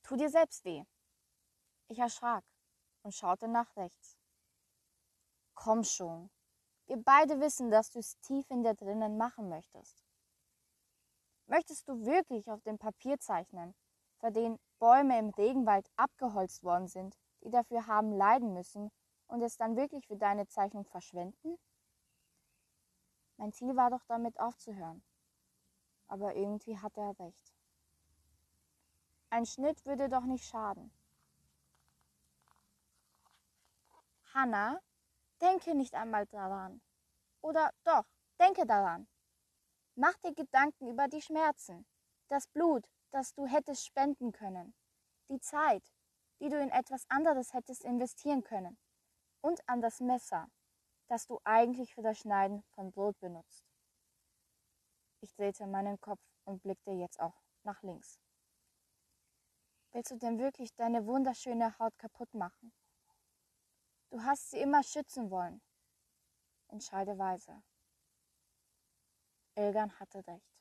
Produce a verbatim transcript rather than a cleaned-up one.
Tu dir selbst weh. Ich erschrak und schaute nach rechts. Komm schon. Wir beide wissen, dass du es tief in dir drinnen machen möchtest. Möchtest du wirklich auf dem Papier zeichnen, für den Bäume im Regenwald abgeholzt worden sind, die dafür haben leiden müssen und es dann wirklich für deine Zeichnung verschwenden? Mein Ziel war doch damit aufzuhören. Aber irgendwie hatte er recht. Ein Schnitt würde doch nicht schaden. Hannah, denke nicht einmal daran. Oder doch, denke daran. Mach dir Gedanken über die Schmerzen, das Blut, das du hättest spenden können, die Zeit, die du in etwas anderes hättest investieren können und an das Messer, das du eigentlich für das Schneiden von Brot benutzt. Ich drehte meinen Kopf und blickte jetzt auch nach links. Willst du denn wirklich deine wunderschöne Haut kaputt machen? Du hast sie immer schützen wollen. Entscheide weise. Ilgan hatte recht.